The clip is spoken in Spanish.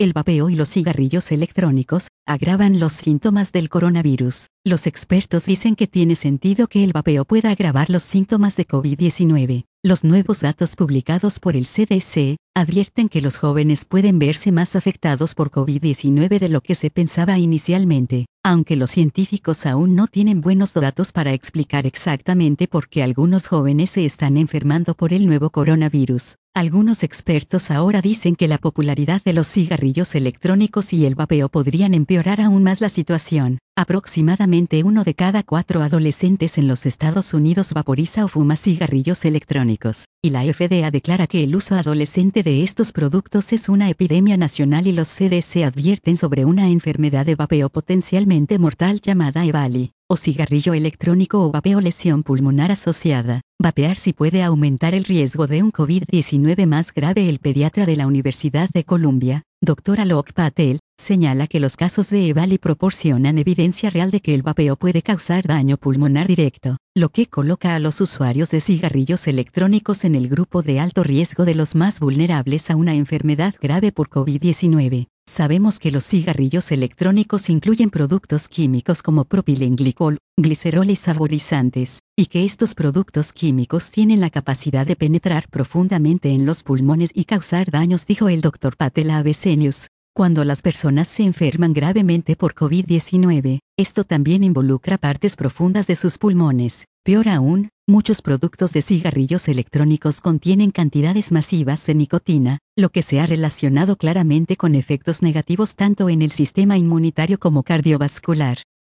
El vapeo y los cigarrillos electrónicos agravan los síntomas del coronavirus. Los expertos dicen que tiene sentido que el vapeo pueda agravar los síntomas de COVID-19. Los nuevos datos publicados por el CDC advierten que los jóvenes pueden verse más afectados por COVID-19 de lo que se pensaba inicialmente, aunque los científicos aún no tienen buenos datos para explicar exactamente por qué algunos jóvenes se están enfermando por el nuevo coronavirus. Algunos expertos ahora dicen que la popularidad de los cigarrillos electrónicos y el vapeo podrían empeorar aún más la situación. Aproximadamente 1 de cada 4 adolescentes en los Estados Unidos vaporiza o fuma cigarrillos electrónicos, y la FDA declara que el uso adolescente de estos productos es una epidemia nacional y los CDC advierten sobre una enfermedad de vapeo potencialmente mortal llamada EVALI, o cigarrillo electrónico o vapeo lesión pulmonar asociada. Vapear sí puede aumentar el riesgo de un COVID-19 más grave. El pediatra de la Universidad de Columbia, Dr. Alok Patel, señala que los casos de EVALI proporcionan evidencia real de que el vapeo puede causar daño pulmonar directo, lo que coloca a los usuarios de cigarrillos electrónicos en el grupo de alto riesgo de los más vulnerables a una enfermedad grave por COVID-19. Sabemos que los cigarrillos electrónicos incluyen productos químicos como propilenglicol, glicerol y saborizantes, y que estos productos químicos tienen la capacidad de penetrar profundamente en los pulmones y causar daños, dijo el Dr. Patel a ABC News. Cuando las personas se enferman gravemente por COVID-19, esto también involucra partes profundas de sus pulmones. Peor aún, muchos productos de cigarrillos electrónicos contienen cantidades masivas de nicotina, lo que se ha relacionado claramente con efectos negativos tanto en el sistema inmunitario como cardiovascular.